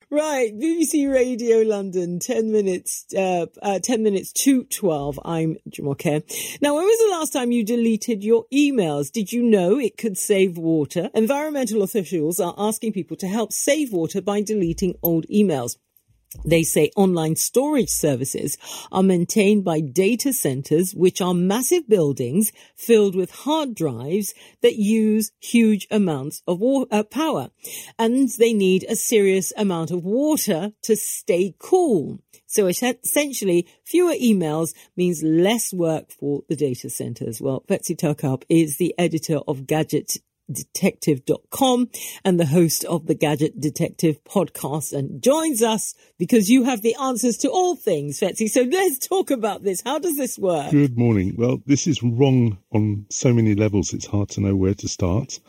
Right, BBC Radio London, 10 minutes to 12. I'm Jumoke. Now, when was the last time you deleted your emails? Did you know it could save water? Environmental officials are asking people to help save water by deleting old emails. They say online storage services are maintained by data centers, which are massive buildings filled with hard drives that use huge amounts of power. And they need a serious amount of water to stay cool. So essentially, fewer emails means less work for the data centers. Well, Betsy Turkup is the editor of GadgetDetective.com and the host of the Gadget Detective podcast and joins us because you have the answers to all things, Betsy. So let's talk about this. How does this work? Good morning. Well, this is wrong on so many levels. It's hard to know where to start.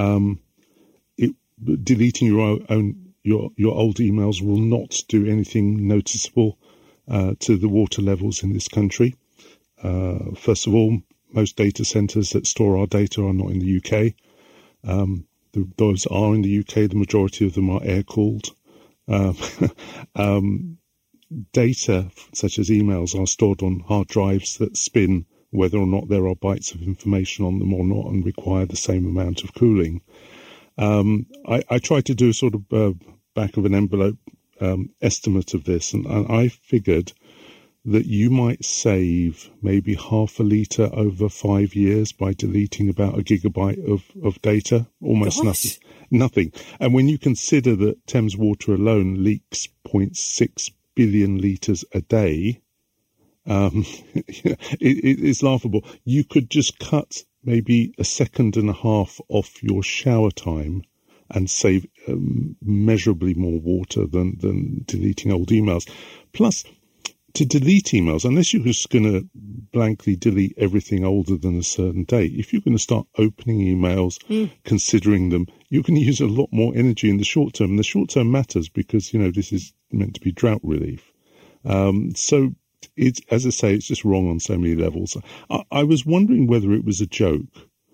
Deleting your old emails will not do anything noticeable to the water levels in this country. First of all, most data centers that store our data are not in the UK. Those are in the UK. The majority of them are air-cooled. Data, such as emails, are stored on hard drives that spin whether or not there are bytes of information on them or not and require the same amount of cooling. I tried to do a sort of back of an envelope estimate of this, and I figured that you might save maybe half a litre over 5 years by deleting about a gigabyte of data. Almost nothing. And when you consider that Thames Water alone leaks 0.6 billion litres a day, it's laughable. You could just cut maybe a second and a half off your shower time and save measurably more water than deleting old emails. Plus, to delete emails, unless you're just going to blankly delete everything older than a certain date, if you're going to start opening emails, considering them, you're going to use a lot more energy in the short term. And the short term matters because, this is meant to be drought relief. So it's, as I say, it's just wrong on so many levels. I was wondering whether it was a joke.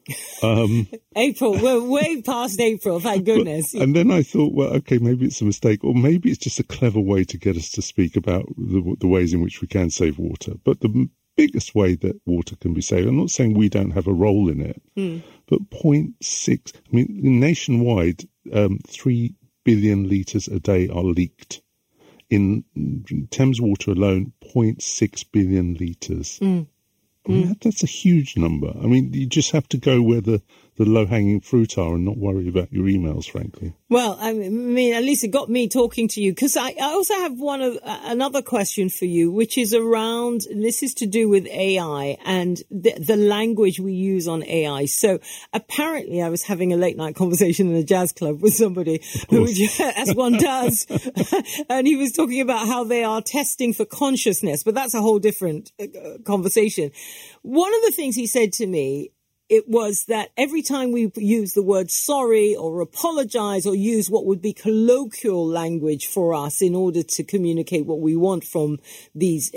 April, we're way past April, thank goodness. And then I thought, well, okay, maybe it's a mistake, or maybe it's just a clever way to get us to speak about the ways in which we can save water. But the biggest way that water can be saved, I'm not saying we don't have a role in it, but 0.6, nationwide, 3 billion litres a day are leaked. In Thames Water alone, 0.6 billion litres. That's a huge number. You just have to go where the low-hanging fruit are and not worry about your emails, frankly. Well, at least it got me talking to you, because I also have another question for you, which is around, this is to do with AI and the language we use on AI. So apparently I was having a late-night conversation in a jazz club with somebody who, as one does, and he was talking about how they are testing for consciousness, but that's a whole different conversation. One of the things he said to me, it was that every time we use the word sorry or apologize or use what would be colloquial language for us in order to communicate what we want from these,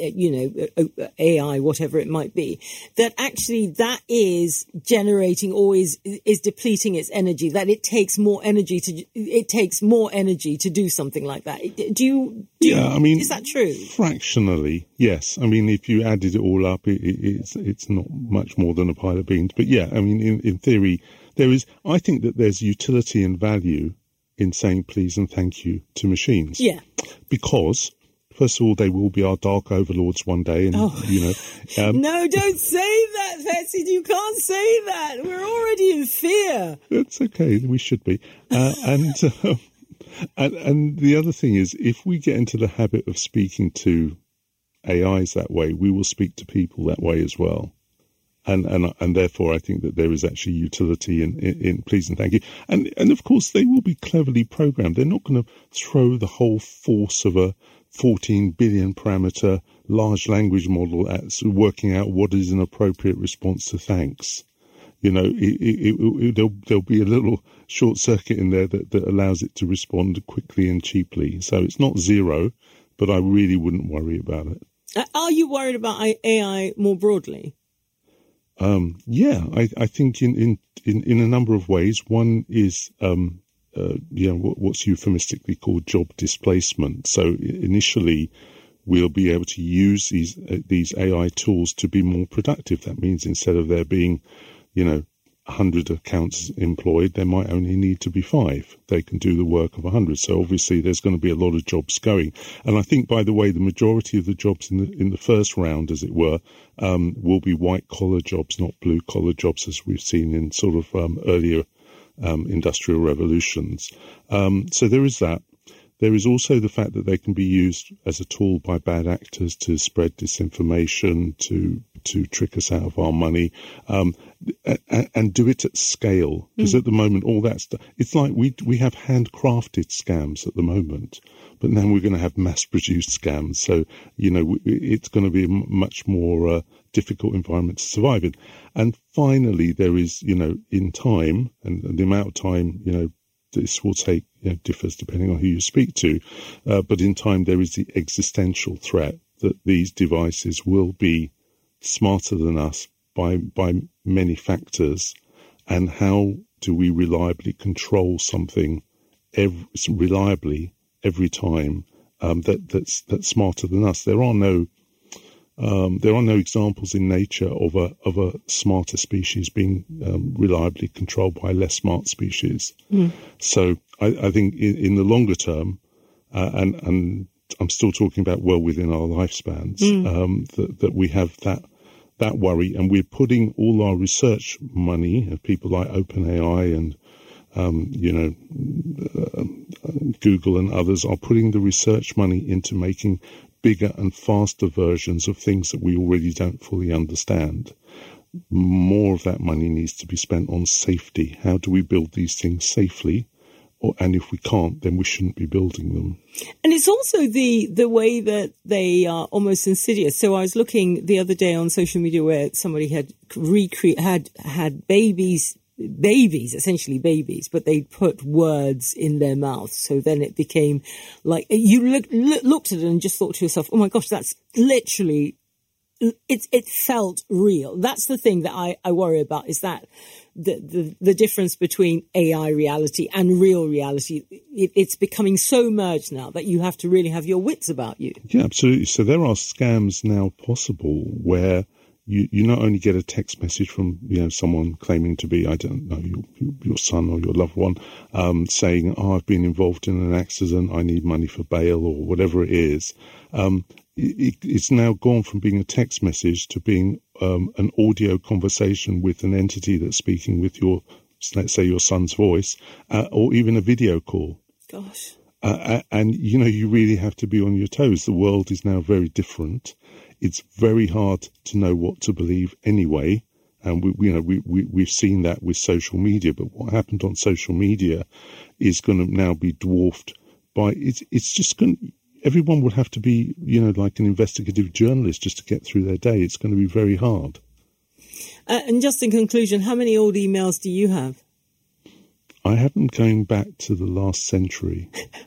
AI, whatever it might be, that actually that is generating or is depleting its energy, that it takes more energy to do something like that. Is that true? Fractionally, yes. If you added it all up, it's not much more than a pile of beans. But yeah, in theory, I think that there's utility and value in saying please and thank you to machines. Yeah. Because, first of all, they will be our dark overlords one day. And, no, don't say that, Betsy. You can't say that. We're already in fear. That's okay. We should be. And the other thing is, if we get into the habit of speaking to AIs that way, we will speak to people that way as well. And therefore, I think that there is actually utility in please and thank you. And of course, they will be cleverly programmed. They're not going to throw the whole force of a 14 billion parameter large language model at working out what is an appropriate response to thanks. There'll be a little short circuit in there that allows it to respond quickly and cheaply. So it's not zero, but I really wouldn't worry about it. Are you worried about AI more broadly? I think in a number of ways. One is what's euphemistically called job displacement. So initially, we'll be able to use these AI tools to be more productive. That means instead of there being, 100 accounts employed, there might only need to be 5. They can do the work of 100. So obviously there's going to be a lot of jobs going. And I think, by the way, the majority of the jobs in the first round, as it were, will be white collar jobs, not blue collar jobs, as we've seen in sort of earlier industrial revolutions. So there is that. There is also the fact that they can be used as a tool by bad actors to spread disinformation, to trick us out of our money, and do it at scale. Because at the moment, all that stuff, it's like we have handcrafted scams at the moment, but now we're going to have mass-produced scams. So, it's going to be a much more difficult environment to survive in. And finally, there is, in time, and the amount of time, this will take, differs depending on who you speak to. But in time, there is the existential threat that these devices will be smarter than us by many factors. And how do we reliably control something reliably every time that's smarter than us? There are no examples in nature of a smarter species being reliably controlled by a less smart species. So I think in the longer term, and I'm still talking about well within our lifespans, that we have that worry, and we're putting all our research money of people like OpenAI and Google and others are putting the research money into making bigger and faster versions of things that we already don't fully understand. More of that money needs to be spent on safety. How do we build these things safely? And if we can't, then we shouldn't be building them. And it's also the way that they are almost insidious. So I was looking the other day on social media where somebody had had babies, essentially babies, but they put words in their mouth. So then it became like you looked at it and just thought to yourself, oh my gosh, that's literally, it felt real. That's the thing that I worry about, is that the difference between AI reality and real reality. It's becoming so merged now that you have to really have your wits about you. Yeah, absolutely. So there are scams now possible where you not only get a text message from someone claiming to be, I don't know, your son or your loved one, saying, I've been involved in an accident, I need money for bail, or whatever it is. It's now gone from being a text message to being an audio conversation with an entity that's speaking with let's say your son's voice, or even a video call. Gosh. And you really have to be on your toes. The world is now very different. It's very hard to know what to believe anyway. And we've seen that with social media. But what happened on social media is going to now be dwarfed by, it's just going, everyone would have to be, like an investigative journalist just to get through their day. It's going to be very hard. And just in conclusion, how many old emails do you have? I haven't going back to the last century,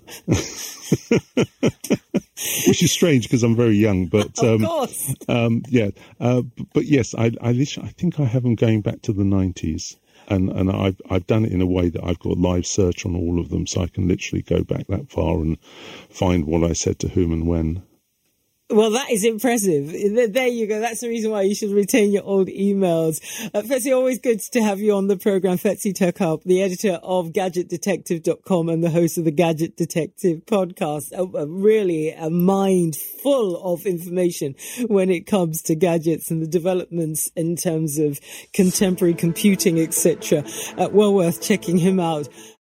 which is strange because I'm very young. But of course, but yes, I think I have them going back to the 90s, and I've done it in a way that I've got live search on all of them, so I can literally go back that far and find what I said to whom and when. Well, that is impressive. There you go. That's the reason why you should retain your old emails. Fetsi, always good to have you on the program. Fetsi Turkalp, the editor of GadgetDetective.com and the host of the Gadget Detective podcast. Really a mind full of information when it comes to gadgets and the developments in terms of contemporary computing, etc. Well worth checking him out.